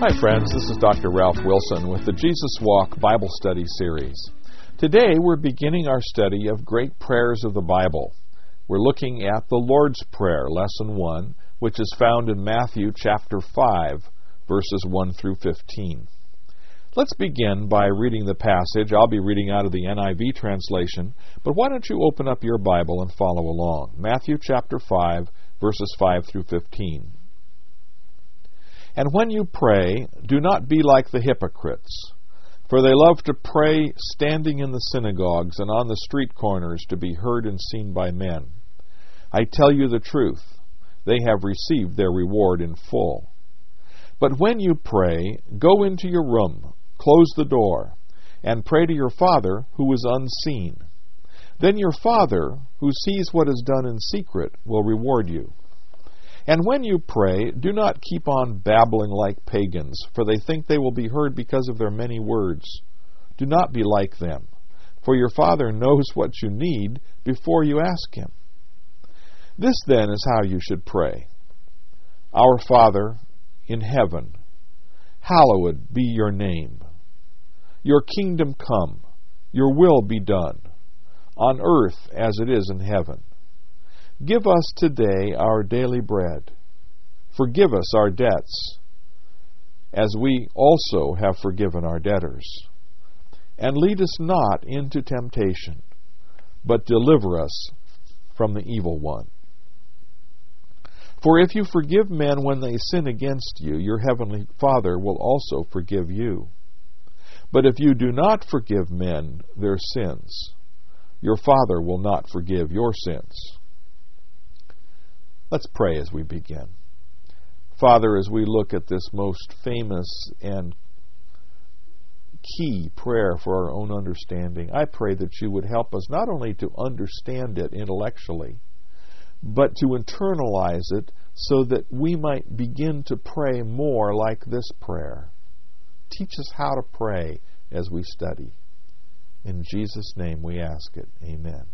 Hi friends, this is Dr. Ralph Wilson with the Jesus Walk Bible Study Series. Today we're beginning our study of great prayers of the Bible. We're looking at the Lord's Prayer, Lesson 1, which is found in Matthew chapter 5, verses 1 through 15. Let's begin by reading the passage. I'll be reading out of the NIV translation, but why don't you open up your Bible and follow along. Matthew chapter 5, verses 5 through 15. And when you pray, do not be like the hypocrites, for they love to pray standing in the synagogues and on the street corners to be heard and seen by men. I tell you the truth, they have received their reward in full. But when you pray, go into your room, close the door, and pray to your Father who is unseen. Then your Father, who sees what is done in secret, will reward you. And when you pray, do not keep on babbling like pagans, for they think they will be heard because of their many words. Do not be like them, for your Father knows what you need before you ask Him. This then is how you should pray. Our Father in heaven, hallowed be your name. Your kingdom come, your will be done, on earth as it is in heaven. Give us today our daily bread. Forgive us our debts, as we also have forgiven our debtors. And lead us not into temptation, but deliver us from the evil one. For if you forgive men when they sin against you, your heavenly Father will also forgive you. But if you do not forgive men their sins, your Father will not forgive your sins. Let's pray as we begin. Father, as we look at this most famous and key prayer for our own understanding, I pray that you would help us not only to understand it intellectually, but to internalize it so that we might begin to pray more like this prayer. Teach us how to pray as we study. In Jesus' name we ask it. Amen.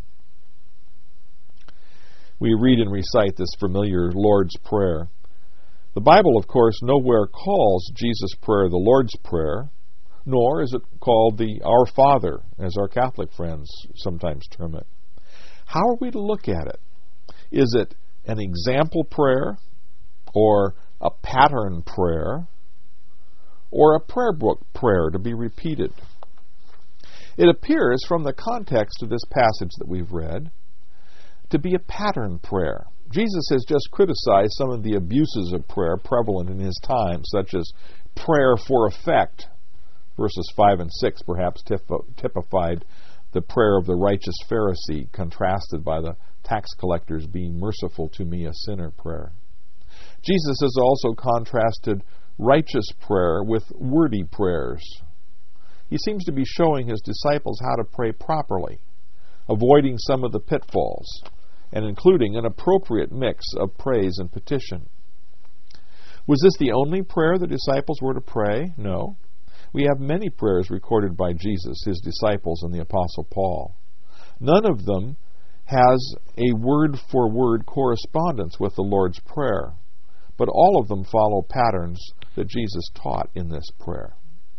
We read and recite this familiar Lord's Prayer. The Bible, of course, nowhere calls Jesus' prayer the Lord's Prayer, nor is it called the Our Father, as our Catholic friends sometimes term it. How are we to look at it? Is it an example prayer, or a pattern prayer, or a prayer book prayer to be repeated? It appears from the context of this passage that we've read to be a pattern prayer. Jesus has just criticized some of the abuses of prayer prevalent in his time, such as prayer for effect. Verses 5 and 6 perhaps typified the prayer of the righteous Pharisee, contrasted by the tax collector's "Be merciful to me, a sinner" prayer. Jesus has also contrasted righteous prayer with wordy prayers. He seems to be showing his disciples how to pray properly, avoiding some of the pitfalls, and including an appropriate mix of praise and petition. Was this the only prayer the disciples were to pray? No. We have many prayers recorded by Jesus, his disciples, and the Apostle Paul. None of them has a word-for-word correspondence with the Lord's Prayer, but all of them follow patterns that Jesus taught in this prayer.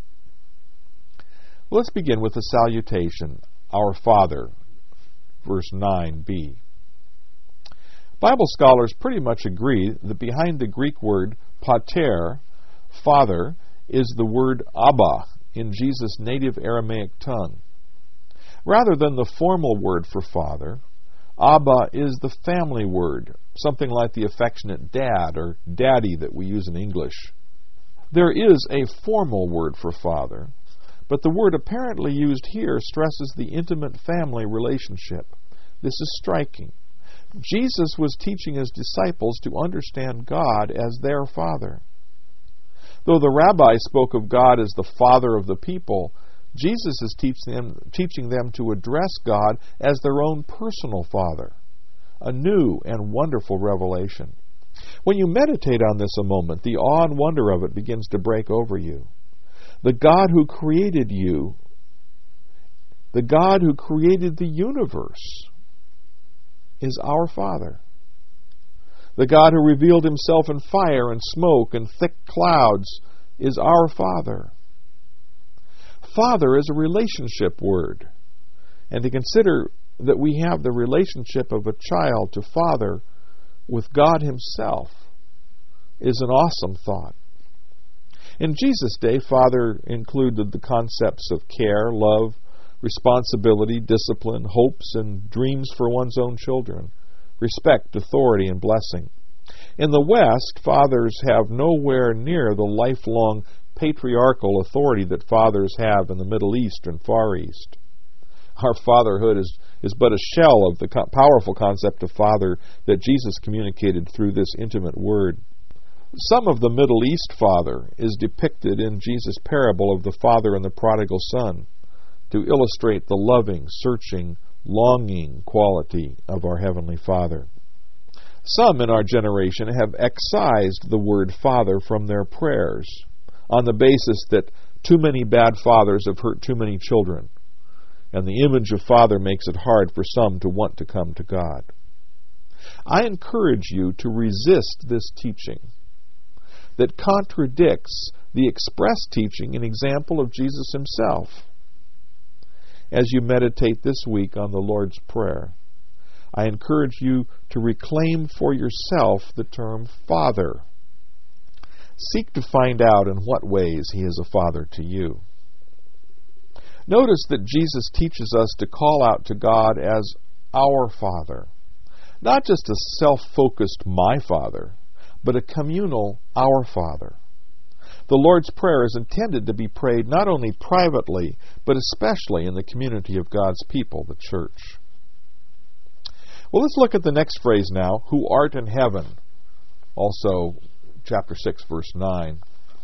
Let's begin with the salutation, Our Father, verse 9b. Bible scholars pretty much agree that behind the Greek word pater, Father, is the word Abba in Jesus' native Aramaic tongue. Rather than the formal word for father, Abba is the family word, something like the affectionate dad or daddy that we use in English. There is a formal word for father, but the word apparently used here stresses the intimate family relationship. This is striking. Jesus was teaching his disciples to understand God as their Father. Though the rabbis spoke of God as the Father of the people, Jesus is teaching them to address God as their own personal Father. A new and wonderful revelation. When you meditate on this a moment, the awe and wonder of it begins to break over you. The God who created you, the God who created the universe, is our Father. The God who revealed himself in fire and smoke and thick clouds is our Father. Father is a relationship word, and to consider that we have the relationship of a child to Father with God Himself is an awesome thought. In Jesus' day, Father included the concepts of care, love, responsibility, discipline, hopes, and dreams for one's own children, respect, authority, and blessing. In the West, fathers have nowhere near the lifelong patriarchal authority that fathers have in the Middle East and Far East. Our fatherhood is but a shell of the powerful concept of father that Jesus communicated through this intimate word. Some of the Middle East father is depicted in Jesus' parable of the father and the prodigal son to illustrate the loving, searching, longing quality of our Heavenly Father. Some in our generation have excised the word father from their prayers on the basis that too many bad fathers have hurt too many children, and the image of father makes it hard for some to want to come to God. I encourage you to resist this teaching that contradicts the express teaching and example of Jesus Himself. As you meditate this week on the Lord's Prayer, I encourage you to reclaim for yourself the term Father. Seek to find out in what ways He is a Father to you. Notice that Jesus teaches us to call out to God as our Father, not just a self-focused my Father, but a communal our Father. The Lord's Prayer is intended to be prayed not only privately, but especially in the community of God's people, the church. Well, let's look at the next phrase now, who art in heaven. Also, chapter 6, verse 9.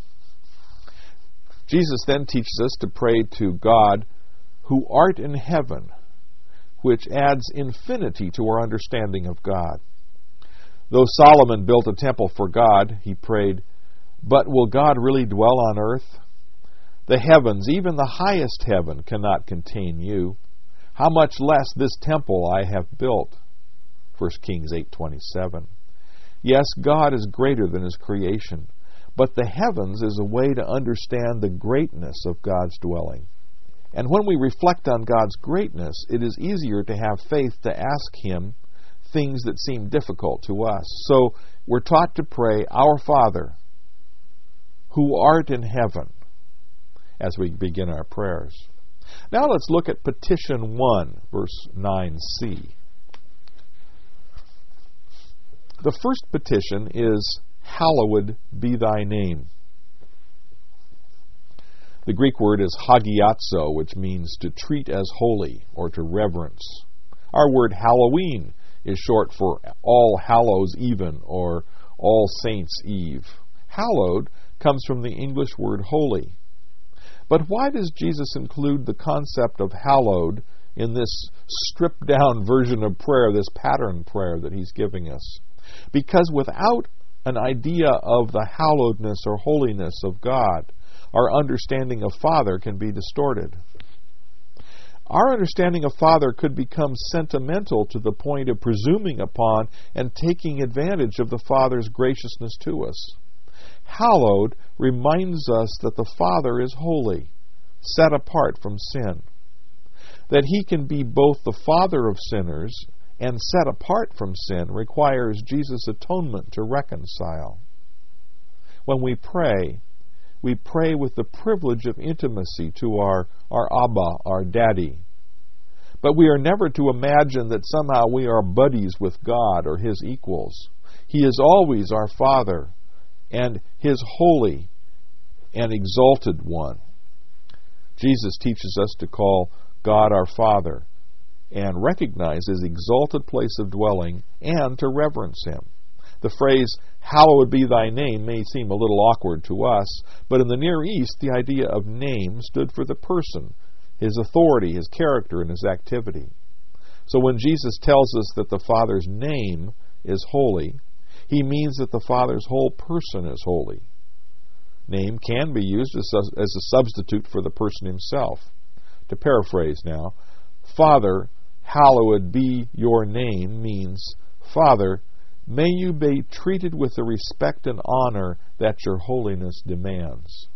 Jesus then teaches us to pray to God, who art in heaven, which adds infinity to our understanding of God. Though Solomon built a temple for God, he prayed, but will God really dwell on earth? The heavens, even the highest heaven, cannot contain you. How much less this temple I have built? 1 Kings 8:27. Yes, God is greater than His creation, but the heavens is a way to understand the greatness of God's dwelling. And when we reflect on God's greatness, it is easier to have faith to ask Him things that seem difficult to us. So we're taught to pray, Our Father, who art in heaven, as we begin our prayers. Now let's look at petition 1, verse 9c. The first petition is, Hallowed be thy name. The Greek word is hagiazo, which means to treat as holy or to reverence. Our word Halloween is short for All Hallows Even or All Saints Eve. Hallowed comes from the English word holy. But why does Jesus include the concept of hallowed in this stripped-down version of prayer, this pattern prayer that He's giving us? Because without an idea of the hallowedness or holiness of God, our understanding of Father can be distorted. Our understanding of Father could become sentimental to the point of presuming upon and taking advantage of the Father's graciousness to us. Hallowed reminds us that the Father is holy, set apart from sin. That He can be both the Father of sinners and set apart from sin requires Jesus' atonement to reconcile. When we pray with the privilege of intimacy to our Abba, our Daddy. But we are never to imagine that somehow we are buddies with God or His equals. He is always our Father and His holy and exalted one. Jesus teaches us to call God our Father and recognize His exalted place of dwelling and to reverence Him. The phrase, hallowed be thy name, may seem a little awkward to us, but in the Near East, the idea of name stood for the person, His authority, His character, and His activity. So when Jesus tells us that the Father's name is holy, He means that the Father's whole person is holy. Name can be used as a substitute for the person Himself. To paraphrase now, Father, hallowed be your name means, Father, May you be treated with the respect and honor that your holiness demands.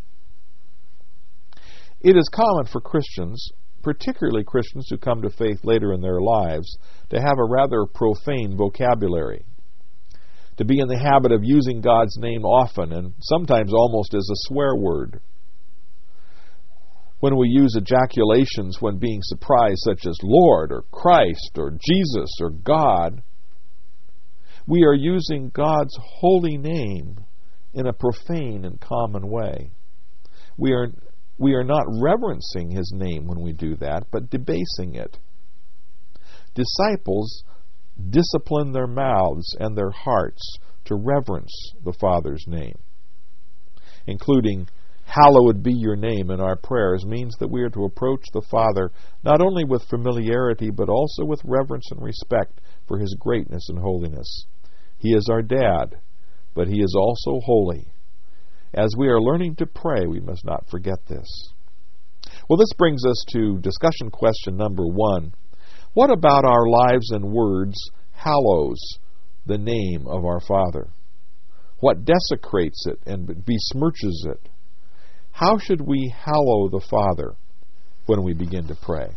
It is common for Christians, particularly Christians who come to faith later in their lives, to have a rather profane vocabulary, to be in the habit of using God's name often and sometimes almost as a swear word. When we use ejaculations when being surprised, such as Lord or Christ or Jesus or God, we are using God's holy name in a profane and common way. We are not reverencing His name when we do that, but debasing it. Disciples discipline their mouths and their hearts to reverence the Father's name. Including "Hallowed be your name" in our prayers means that we are to approach the Father not only with familiarity but also with reverence and respect for His greatness and holiness. He is our Dad, but He is also holy. As we are learning to pray, we must not forget this. Well, this brings us to discussion question number 1. What about our lives and words hallows the name of our Father? What desecrates it and besmirches it? How should we hallow the Father when we begin to pray?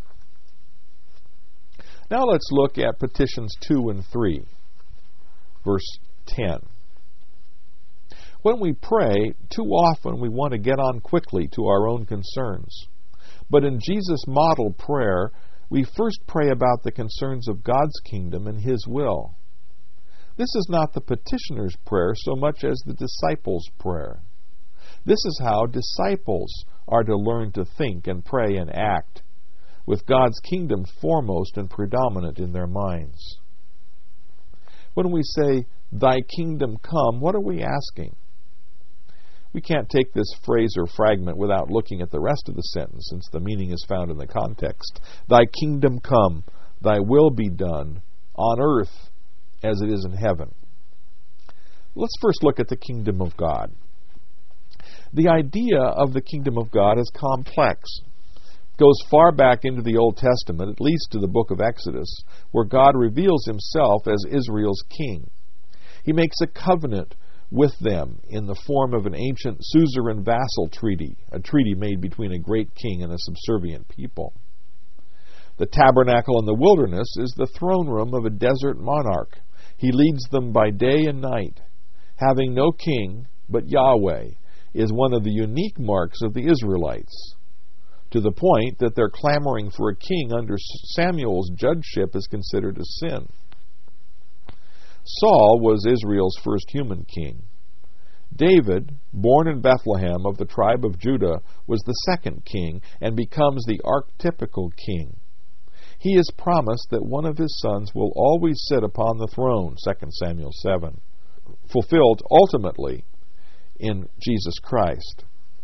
Now let's look at petitions 2 and 3, verse 10. When we pray, too often we want to get on quickly to our own concerns. But in Jesus' model prayer, we first pray about the concerns of God's kingdom and His will. This is not the petitioner's prayer so much as the disciples' prayer. This is how disciples are to learn to think and pray and act, with God's kingdom foremost and predominant in their minds. When we say, "Thy kingdom come," what are we asking? We can't take this phrase or fragment without looking at the rest of the sentence, since the meaning is found in the context. Thy kingdom come, thy will be done, on earth as it is in heaven. Let's first look at the kingdom of God. The idea of the kingdom of God is complex. It goes far back into the Old Testament, at least to the book of Exodus, where God reveals Himself as Israel's king. He makes a covenant with them in the form of an ancient suzerain vassal treaty, a treaty made between a great king and a subservient people. The tabernacle in the wilderness is the throne room of a desert monarch. He leads them by day and night. Having no king but Yahweh is one of the unique marks of the Israelites, to the point that their clamoring for a king under Samuel's judgeship is considered a sin. Saul was Israel's first human king. David, born in Bethlehem of the tribe of Judah, was the second king and becomes the archetypical king. He is promised that one of his sons will always sit upon the throne, 2 Samuel 7, fulfilled ultimately in Jesus Christ.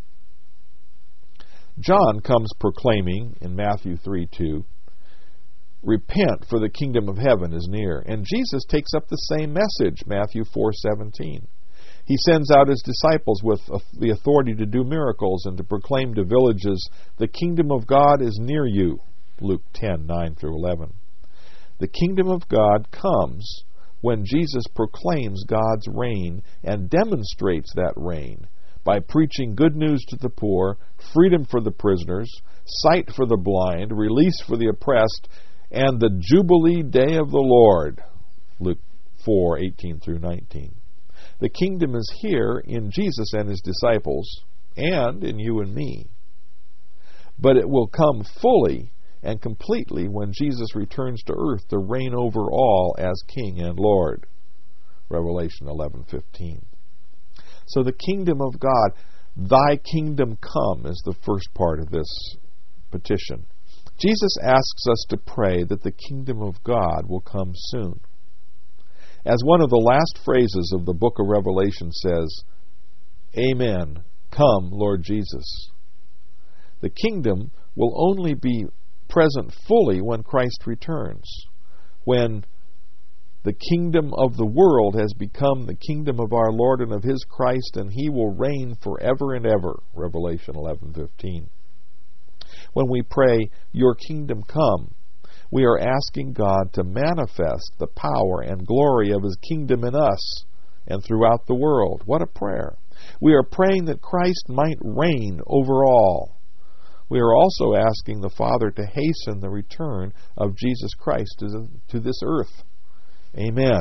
John comes proclaiming in Matthew 3:2, "Repent, for the kingdom of heaven is near." And Jesus takes up the same message, Matthew 4:17. He sends out His disciples with the authority to do miracles and to proclaim to villages, "The kingdom of God is near you," Luke 10:9-11. The kingdom of God comes when Jesus proclaims God's reign and demonstrates that reign by preaching good news to the poor, freedom for the prisoners, sight for the blind, release for the oppressed, and the Jubilee day of the Lord, Luke 4:18-19. The kingdom is here in Jesus and His disciples, and in you and me. But it will come fully and completely when Jesus returns to earth to reign over all as King and Lord, Revelation 11:15. So the kingdom of God, "Thy kingdom come," is the first part of this petition. Jesus asks us to pray that the kingdom of God will come soon. As one of the last phrases of the book of Revelation says, "Amen, come, Lord Jesus." The kingdom will only be present fully when Christ returns, when the kingdom of the world has become the kingdom of our Lord and of His Christ, and He will reign forever and ever, Revelation 11:15. When we pray, "Your kingdom come," We are asking God to manifest the power and glory of His kingdom in us and throughout the world. What a prayer. We are praying that Christ might reign over all. We are also asking the Father to hasten the return of Jesus Christ to this earth. Amen.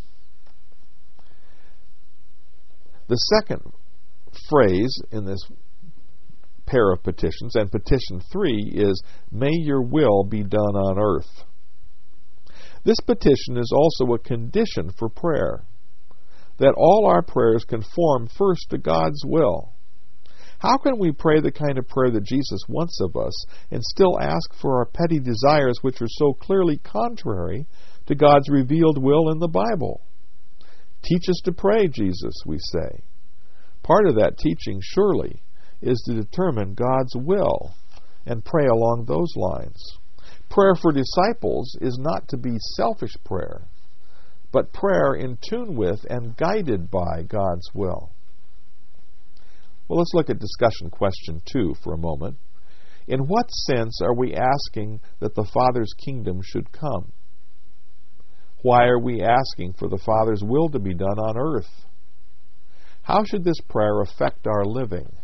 The second phrase in this pair of petitions, and petition 3, is, "May your will be done on earth." This petition is also a condition for prayer, that all our prayers conform first to God's will. How can we pray the kind of prayer that Jesus wants of us and still ask for our petty desires which are so clearly contrary to God's revealed will in the Bible? Teach us to pray, Jesus, we say. Part of that teaching, surely, is to determine God's will and pray along those lines. Prayer for disciples is not to be selfish prayer, but prayer in tune with and guided by God's will. Well, let's look at discussion question 2 for a moment. In what sense are we asking that the Father's kingdom should come? Why are we asking for the Father's will to be done on earth? How should this prayer affect our living?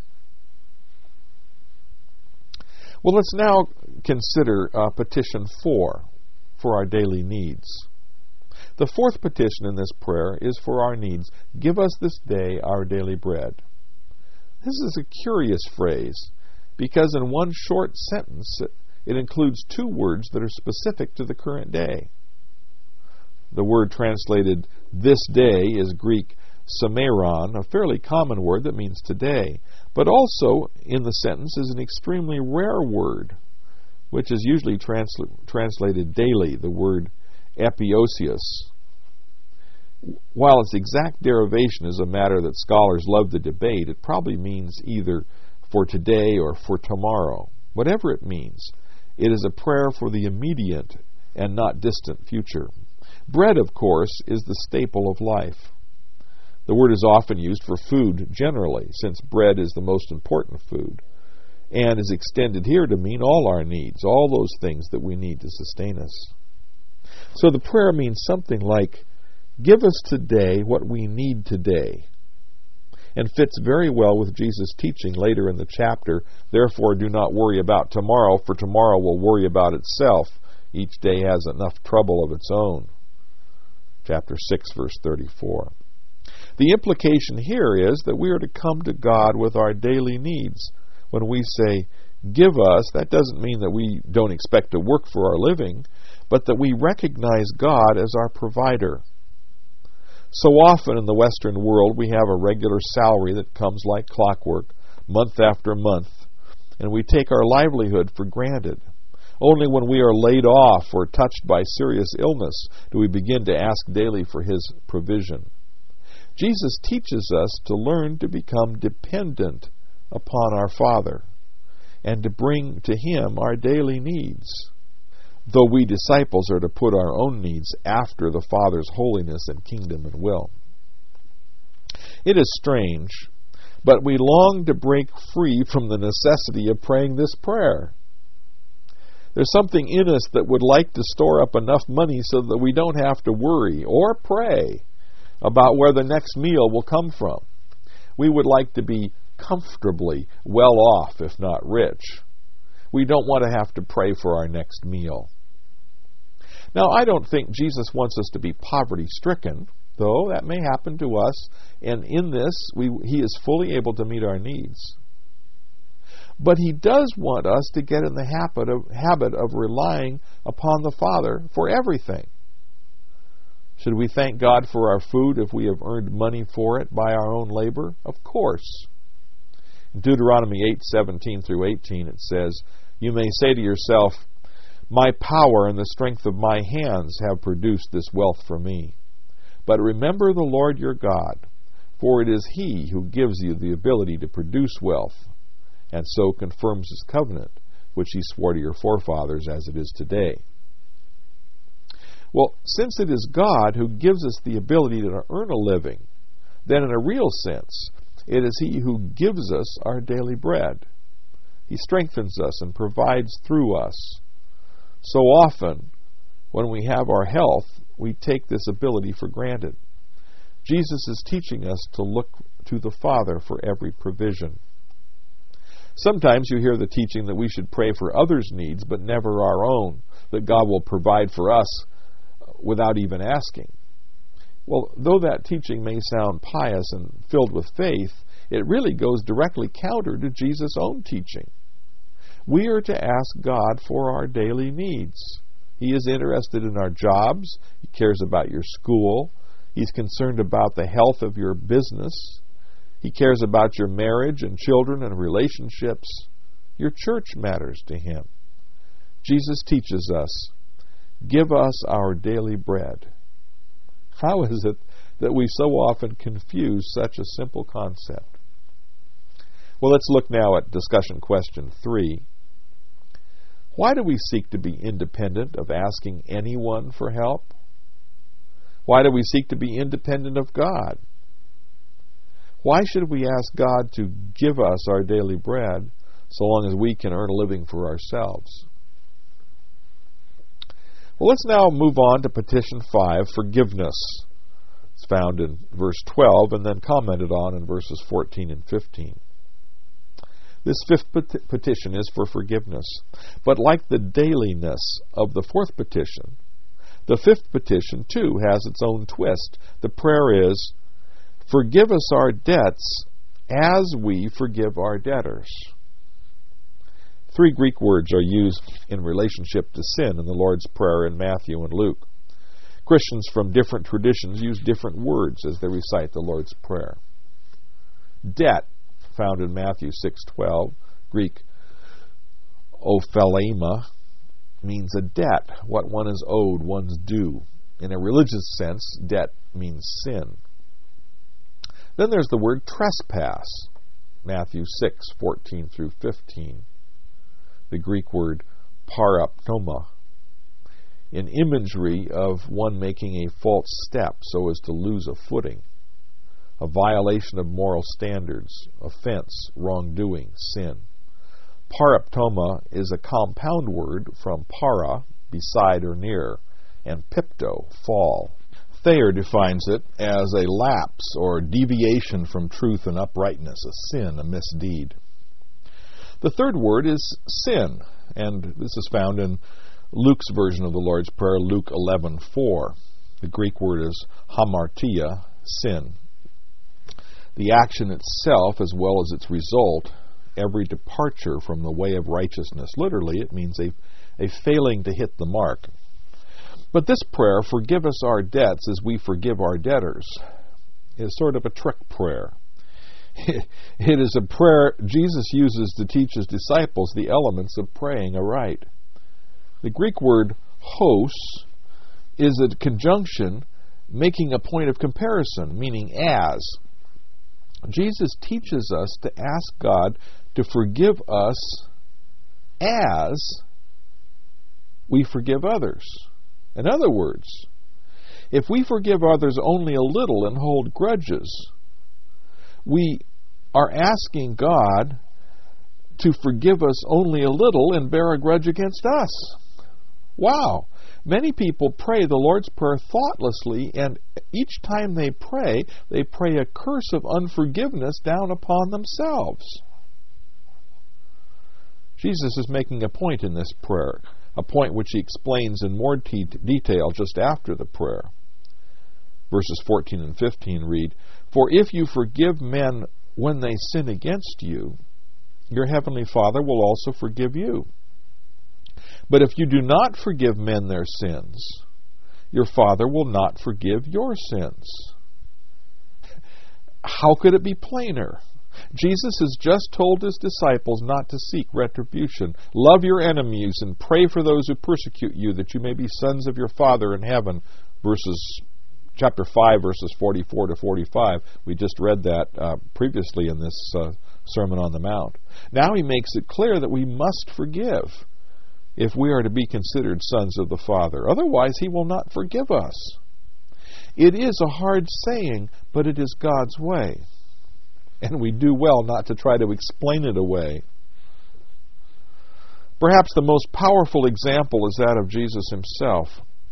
Well, let's now consider petition 4 for our daily needs. The fourth petition in this prayer is for our needs. Give us this day our daily bread. This is a curious phrase because in one short sentence it includes 2 words that are specific to the current day. The word translated this day is Greek semeron, a fairly common word that means today, but also in the sentence is an extremely rare word, which is usually translated daily, the word epiousios. While its exact derivation is a matter that scholars love to debate, it probably means either for today or for tomorrow. Whatever it means, it is a prayer for the immediate and not distant future. Bread, of course, is the staple of life. The word is often used for food generally, since bread is the most important food, and is extended here to mean all our needs, all those things that we need to sustain us. So the prayer means something like, give us today what we need today, and fits very well with Jesus' teaching later in the chapter, therefore do not worry about tomorrow, for tomorrow will worry about itself. Each day has enough trouble of its own. Chapter 6, verse 34. The implication here is that we are to come to God with our daily needs. When we say, give us, that doesn't mean that we don't expect to work for our living, but that we recognize God as our provider. So often in the Western world, we have a regular salary that comes like clockwork, month after month, and we take our livelihood for granted. Only when we are laid off or touched by serious illness do we begin to ask daily for His provision. Jesus teaches us to learn to become dependent upon our Father and to bring to Him our daily needs, though we disciples are to put our own needs after the Father's holiness and kingdom and will. It is strange, but we long to break free from the necessity of praying this prayer. There's something in us that would like to store up enough money so that we don't have to worry or pray about where the next meal will come from. We would like to be comfortably well off, if not rich. We don't want to have to pray for our next meal. Now, I don't think Jesus wants us to be poverty-stricken, though that may happen to us, and in this, He is fully able to meet our needs. But He does want us to get in the habit of relying upon the Father for everything. Should we thank God for our food if we have earned money for it by our own labor? Of course. In Deuteronomy 8:17 through 18 it says, you may say to yourself, my power and the strength of my hands have produced this wealth for me. But remember the Lord your God, for it is He who gives you the ability to produce wealth, and so confirms His covenant, which He swore to your forefathers as it is today. Well, since it is God who gives us the ability to earn a living, then in a real sense, it is He who gives us our daily bread. He strengthens us and provides through us. So often, When we have our health, we take this ability for granted. Jesus is teaching us to look to the Father for every provision. Sometimes you hear the teaching that we should pray for others' needs, but never our own, that God will provide for us without even asking. Well, though that teaching may sound pious and filled with faith, it really goes directly counter to Jesus' own teaching. We are to ask God for our daily needs. He is interested in our jobs. He cares about your school. He's concerned about the health of your business. He cares about your marriage and children and relationships. Your church matters to Him. Jesus teaches us, give us our daily bread. How is it that we so often confuse such a simple concept? Well, let's look now at discussion question 3. Why do we seek to be independent of asking anyone for help? Why do we seek to be independent of God? Why should we ask God to give us our daily bread so long as we can earn a living for ourselves? Well, let's now move on to petition 5, forgiveness. It's found in verse 12 and then commented on in verses 14 and 15. This 5th petition is for forgiveness. But like the dailiness of the 4th petition, the 5th petition, too, has its own twist. The prayer is, forgive us our debts as we forgive our debtors. 3 Greek words are used in relationship to sin in the Lord's Prayer in Matthew and Luke. Christians from different traditions use different words as they recite the Lord's Prayer. Debt, found in Matthew 6:12, Greek ophelema, means a debt, what one is owed, one's due. In a religious sense, debt means sin. Then there's the word trespass, Matthew 6:14 through 15. The Greek word parapnoma, an imagery of one making a false step so as to lose a footing, a violation of moral standards, offense, wrongdoing, sin. Paraptoma is a compound word from para, beside or near, and pipto, fall. Thayer defines it as a lapse or deviation from truth and uprightness, a sin, a misdeed. The 3rd word is sin, and this is found in Luke's version of the Lord's Prayer, Luke 11:4. The Greek word is hamartia, sin. The action itself, as well as its result, every departure from the way of righteousness. Literally, it means a failing to hit the mark. But this prayer, forgive us our debts as we forgive our debtors, is sort of a trick prayer. It is a prayer Jesus uses to teach His disciples the elements of praying aright. The Greek word hos is a conjunction making a point of comparison, meaning as. Jesus teaches us to ask God to forgive us as we forgive others. In other words, if we forgive others only a little and hold grudges, we are asking God to forgive us only a little and bear a grudge against us. Wow! Many people pray the Lord's Prayer thoughtlessly, and each time they pray a curse of unforgiveness down upon themselves. Jesus is making a point in this prayer, a point which He explains in more detail just after the prayer. Verses 14 and 15 read, for if you forgive men when they sin against you, your heavenly Father will also forgive you. But if you do not forgive men their sins, your Father will not forgive your sins. How could it be plainer? Jesus has just told His disciples not to seek retribution. Love your enemies and pray for those who persecute you, that you may be sons of your Father in heaven. Chapter 5, verses 44 to 45. We just read that previously in this Sermon on the Mount. Now He makes it clear that we must forgive if we are to be considered sons of the Father. Otherwise, He will not forgive us. It is a hard saying, but it is God's way. And we do well not to try to explain it away. Perhaps the most powerful example is that of Jesus Himself.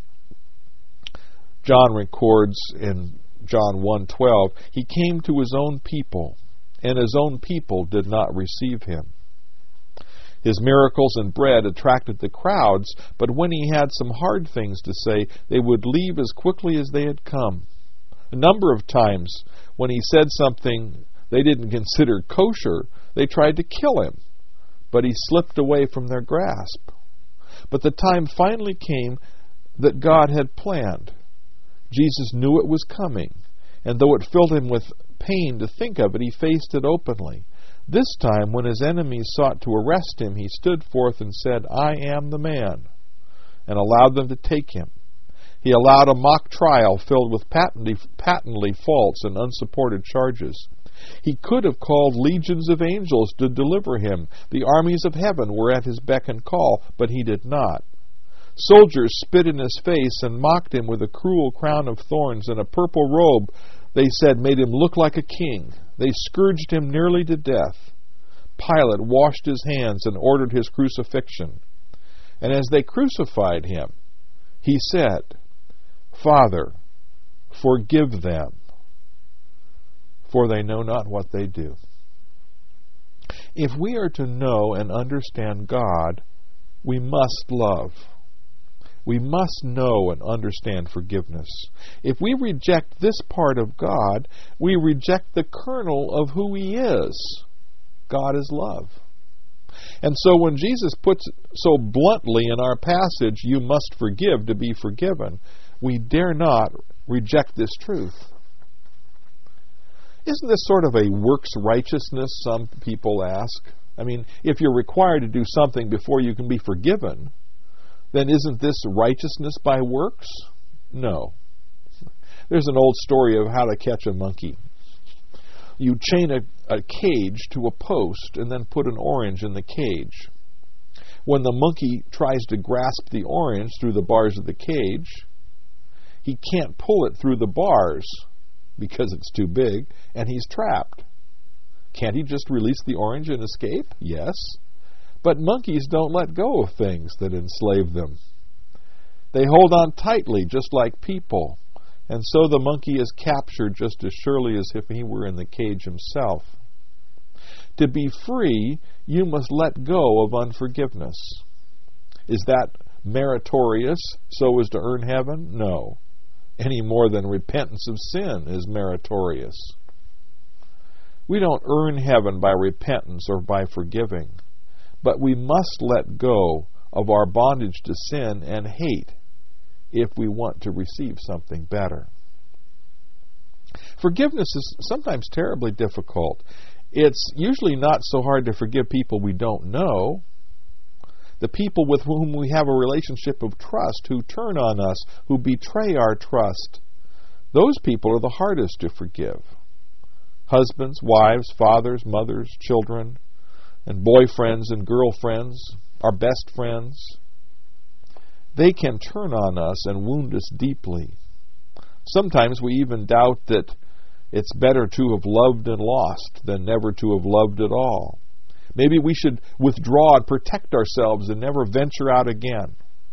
John records in John 1:12, he came to his own people, and his own people did not receive him. His miracles and bread attracted the crowds, but when he had some hard things to say, they would leave as quickly as they had come. A number of times, when he said something they didn't consider kosher, they tried to kill him, but he slipped away from their grasp. But the time finally came that God had planned. Jesus knew it was coming, and though it filled him with pain to think of it, he faced it openly. This time, when his enemies sought to arrest him, he stood forth and said, "I am the man," and allowed them to take him. He allowed a mock trial filled with patently false and unsupported charges. He could have called legions of angels to deliver him. The armies of heaven were at his beck and call, but he did not. Soldiers spit in his face and mocked him with a cruel crown of thorns and a purple robe, they said, made him look like a king. They scourged him nearly to death. Pilate washed his hands and ordered his crucifixion. And as they crucified him, he said, "Father, forgive them, for they know not what they do." If we are to know and understand God, we must love. We must know and understand forgiveness. If we reject this part of God, we reject the kernel of who He is. God is love. And so when Jesus puts so bluntly in our passage, "You must forgive to be forgiven," we dare not reject this truth. Isn't this sort of a works righteousness, some people ask? I mean, if you're required to do something before you can be forgiven, then isn't this righteousness by works? No. There's an old story of how to catch a monkey. You chain a cage to a post and then put an orange in the cage. When the monkey tries to grasp the orange through the bars of the cage, he can't pull it through the bars because it's too big, and he's trapped. Can't he just release the orange and escape? Yes. But monkeys don't let go of things that enslave them. They hold on tightly, just like people. And so the monkey is captured just as surely as if he were in the cage himself. To be free, you must let go of unforgiveness. Is that meritorious so as to earn heaven? No. Any more than repentance of sin is meritorious. We don't earn heaven by repentance or by forgiving, but we must let go of our bondage to sin and hate if we want to receive something better. Forgiveness is sometimes terribly difficult. It's usually not so hard to forgive people we don't know. The people with whom we have a relationship of trust, who turn on us, who betray our trust, those people are the hardest to forgive. Husbands, wives, fathers, mothers, children, and boyfriends and girlfriends, our best friends. They can turn on us and wound us deeply. Sometimes we even doubt that it's better to have loved and lost than never to have loved at all. Maybe we should withdraw and protect ourselves and never venture out again.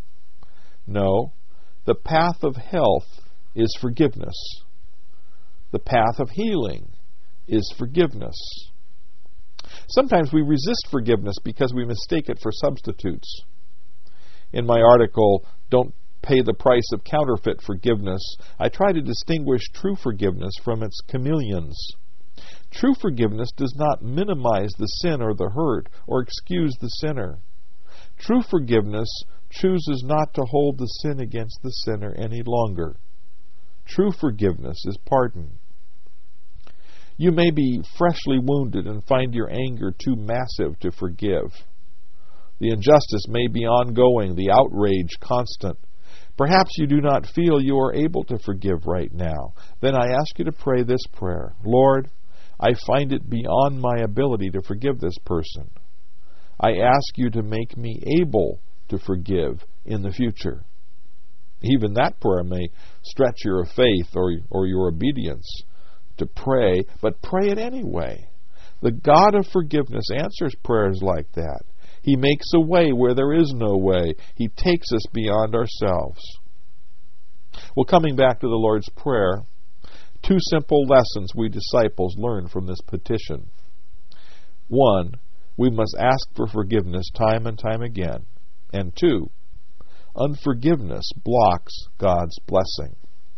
No, the path of health is forgiveness. The path of healing is forgiveness. Sometimes we resist forgiveness because we mistake it for substitutes. In my article, "Don't Pay the Price of Counterfeit Forgiveness," I try to distinguish true forgiveness from its chameleons. True forgiveness does not minimize the sin or the hurt or excuse the sinner. True forgiveness chooses not to hold the sin against the sinner any longer. True forgiveness is pardon. You may be freshly wounded and find your anger too massive to forgive. The injustice may be ongoing, the outrage constant. Perhaps you do not feel you are able to forgive right now. Then I ask you to pray this prayer. "Lord, I find it beyond my ability to forgive this person. I ask you to make me able to forgive in the future." Even that prayer may stretch your faith or your obedience to pray, but pray it anyway. The God of forgiveness answers prayers like that. He makes a way where there is no way. He takes us beyond ourselves. Well, coming back to the Lord's Prayer, two simple lessons we disciples learn from this petition. One, we must ask for forgiveness time and time again. And two, unforgiveness blocks God's blessing.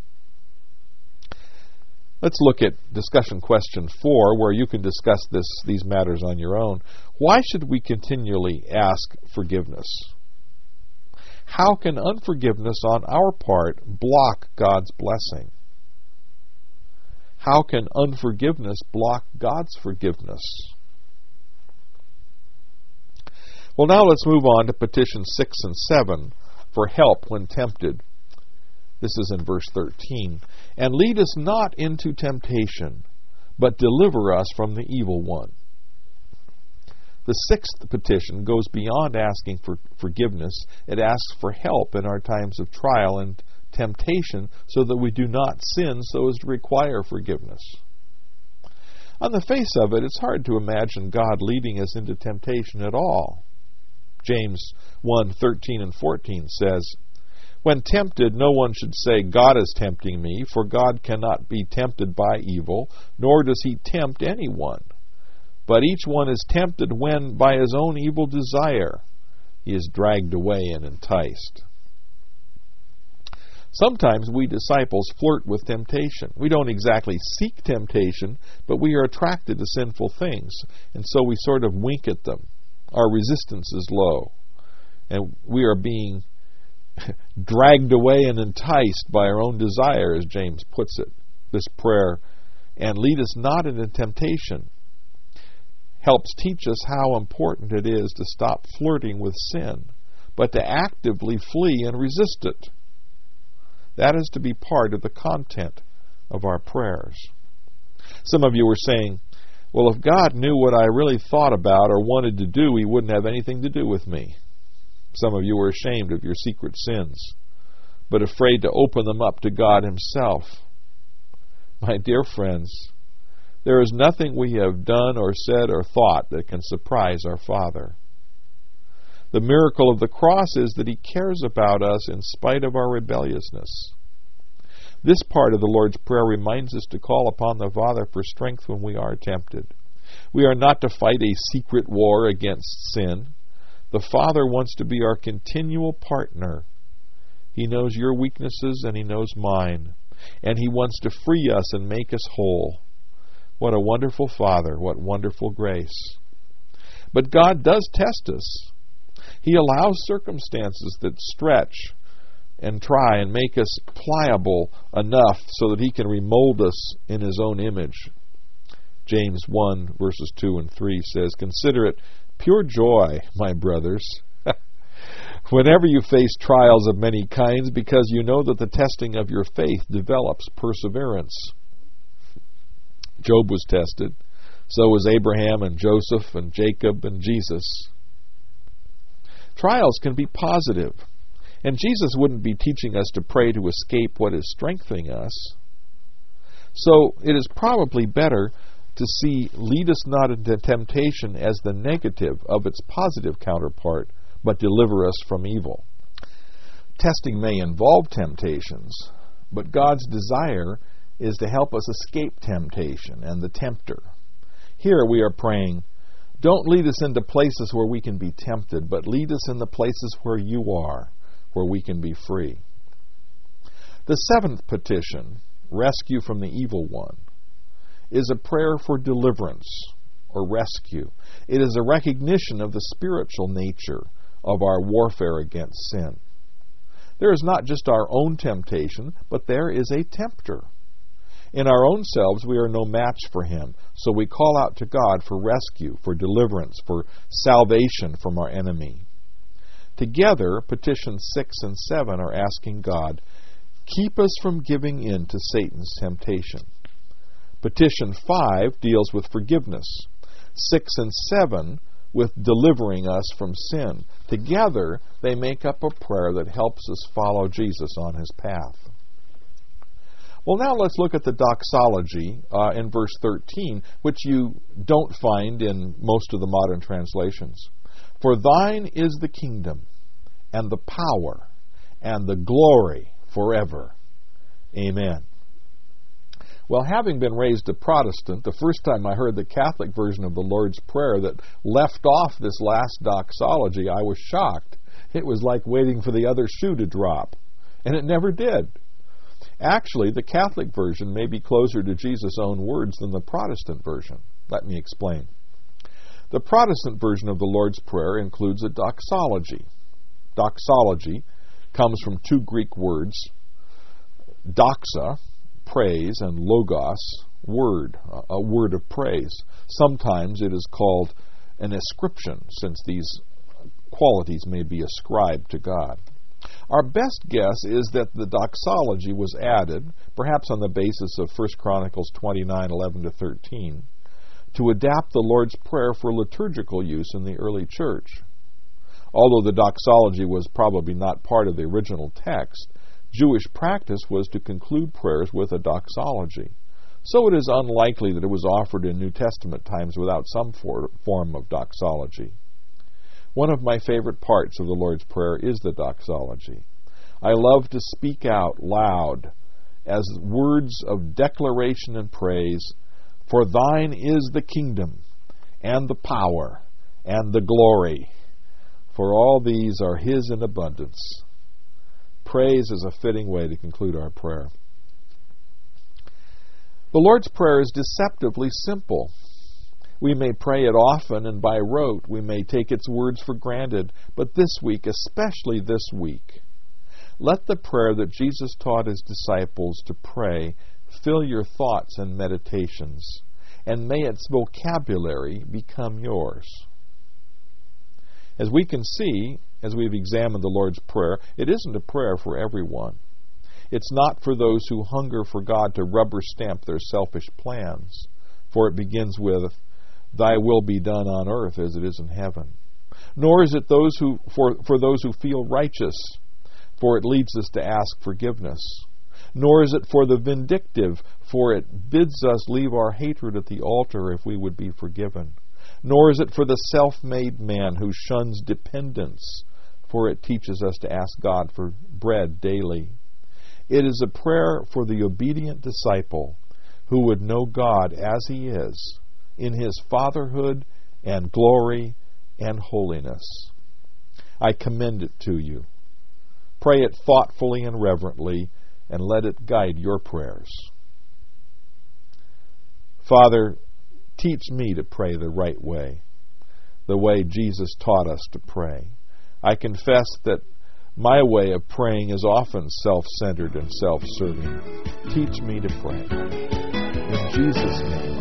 Let's look at discussion question 4, where you can discuss these matters on your own. Why should we continually ask forgiveness? How can unforgiveness on our part block God's blessing? How can unforgiveness block God's forgiveness? Well, now let's move on to petition 6 and 7 for help when tempted. This is in verse 13. And lead us not into temptation, but deliver us from the evil one. The sixth petition goes beyond asking for forgiveness. It asks for help in our times of trial and temptation so that we do not sin so as to require forgiveness. On the face of it, it's hard to imagine God leading us into temptation at all. James 1:13 and 14 says, When tempted, no one should say, God is tempting me, for God cannot be tempted by evil, nor does he tempt anyone. But each one is tempted when, by his own evil desire, he is dragged away and enticed. Sometimes we disciples flirt with temptation. We don't exactly seek temptation, but we are attracted to sinful things, and so we sort of wink at them. Our resistance is low, and we are being dragged away and enticed by our own desire, as James puts it. This prayer, and lead us not into temptation, helps teach us how important it is to stop flirting with sin, but to actively flee and resist it. That is to be part of the content of our prayers. Some of you were saying, well, if God knew what I really thought about or wanted to do, he wouldn't have anything to do with me. Some of you were ashamed of your secret sins, but afraid to open them up to God himself. My dear friends, there is nothing we have done or said or thought that can surprise our Father. The miracle of the cross is that he cares about us in spite of our rebelliousness. This part of the Lord's Prayer reminds us to call upon the Father for strength when we are tempted. We are not to fight a secret war against sin. The Father wants to be our continual partner. He knows your weaknesses and he knows mine. And he wants to free us and make us whole. What a wonderful Father, what wonderful grace. But God does test us. He allows circumstances that stretch and try and make us pliable enough so that he can remold us in his own image. James 1 verses 2 and 3 says, Consider it pure joy, my brothers, whenever you face trials of many kinds, because you know that the testing of your faith develops perseverance. Job was tested. So was Abraham and Joseph and Jacob and Jesus. Trials can be positive. And Jesus wouldn't be teaching us to pray to escape what is strengthening us. So it is probably better to see lead us not into temptation as the negative of its positive counterpart, but deliver us from evil. Testing may involve temptations, but God's desire is to help us escape temptation and the tempter. Here we are praying, don't lead us into places where we can be tempted, but lead us in the places where you are, where we can be free. The seventh petition, rescue from the evil one, is a prayer for deliverance or rescue. It is a recognition of the spiritual nature of our warfare against sin. There is not just our own temptation, but there is a tempter. In our own selves, we are no match for him, so we call out to God for rescue, for deliverance, for salvation from our enemy. Together, petitions 6 and 7 are asking God, keep us from giving in to Satan's temptation. Petition 5 deals with forgiveness. 6 and 7 with delivering us from sin. Together, they make up a prayer that helps us follow Jesus on his path. Well, now let's look at the doxology in verse 13, which you don't find in most of the modern translations. For thine is the kingdom, and the power, and the glory forever. Amen. Well, having been raised a Protestant, the first time I heard the Catholic version of the Lord's Prayer that left off this last doxology, I was shocked. It was like waiting for the other shoe to drop, and it never did. Actually, the Catholic version may be closer to Jesus' own words than the Protestant version. Let me explain. The Protestant version of the Lord's Prayer includes a doxology. Doxology comes from two Greek words, doxa, praise, and logos, word, a word of praise. Sometimes it is called an ascription, since these qualities may be ascribed to God. Our best guess is that the doxology was added, perhaps on the basis of 1 Chronicles 29:11-13, to adapt the Lord's Prayer for liturgical use in the early church. Although the doxology was probably not part of the original text, Jewish practice was to conclude prayers with a doxology. So it is unlikely that it was offered in New Testament times without some form of doxology. One of my favorite parts of the Lord's Prayer is the doxology. I love to speak out loud as words of declaration and praise, for thine is the kingdom, and the power, and the glory, for all these are his in abundance. Praise is a fitting way to conclude our prayer. The Lord's Prayer is deceptively simple. We may pray it often and by rote. We may take its words for granted. But this week, especially this week, let the prayer that Jesus taught his disciples to pray fill your thoughts and meditations, and may its vocabulary become yours. As we can see, as we've examined the Lord's Prayer, it isn't a prayer for everyone. It's not for those who hunger for God to rubber stamp their selfish plans, for it begins with, Thy will be done on earth as it is in heaven. Nor is it for those who feel righteous, for it leads us to ask forgiveness. Nor is it for the vindictive, for it bids us leave our hatred at the altar if we would be forgiven. Nor is it for the self-made man who shuns dependence, for it teaches us to ask God for bread daily. It is a prayer for the obedient disciple who would know God as he is, in his fatherhood and glory and holiness. I commend it to you. Pray it thoughtfully and reverently, and let it guide your prayers. Father, teach me to pray the right way, the way Jesus taught us to pray. I confess that my way of praying is often self-centered and self-serving. Teach me to pray. In Jesus' name.